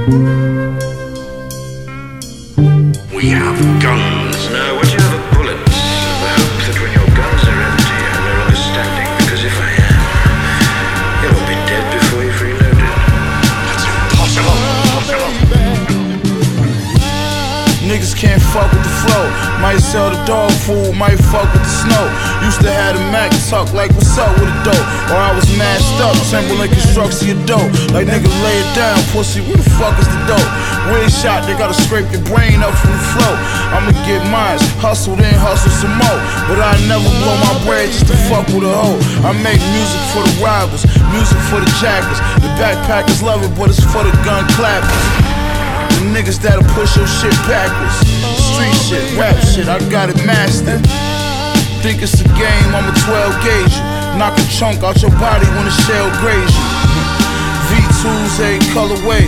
We have guns. Now, would you have a bullet? I hope that when your guns are empty, I'm no longer standing, because if I am, you'll be dead before you've reloaded. That's impossible. Niggas can't fuck with the flow. Might sell the dog food, might fuck with the snow. Used to have the Mac tuck like what's up with a dope. Or I was mashed up, Timberland constructs your dope. Like nigga lay it down, pussy, where the fuck is the dope? Weird shot, they gotta scrape your brain up from the flow. I'ma get mine, hustle then hustle some more. But I never blow my bread just to fuck with a hoe. I make music for the rivals, music for the jackers. The backpackers love it, but it's for the gun clappers. The niggas that'll push your shit backwards. Street shit, rap shit, I got it mastered. Think it's a game, I'ma 12 gauge you. Knock a chunk out your body when the shell graze you. V2s, a colorway.